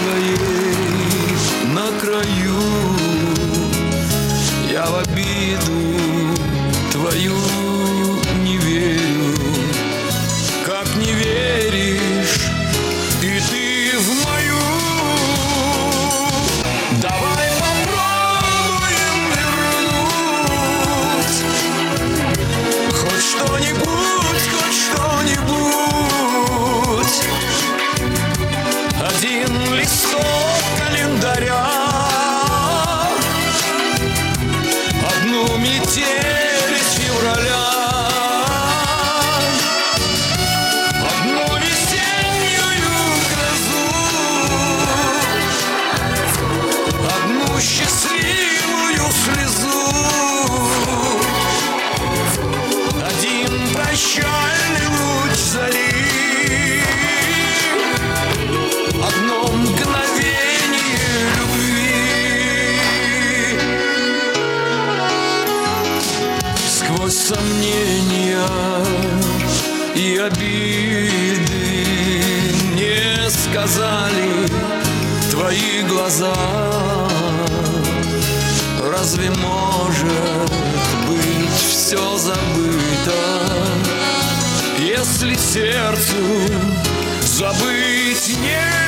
твоей на краю. Я в обиду твою не верю, как не веришь и ты в мою. Давай попробуем вернуть хоть что-нибудь, хоть что-нибудь. Один листок календаря, одну метель из февраля, одну весеннюю грозу, одну счастливую слезу, один прощальный луч зари, одно мгновение любви. Сквозь сомнения и обиды не сказали твои глаза. Разве может быть все забыто, если сердцу забыть не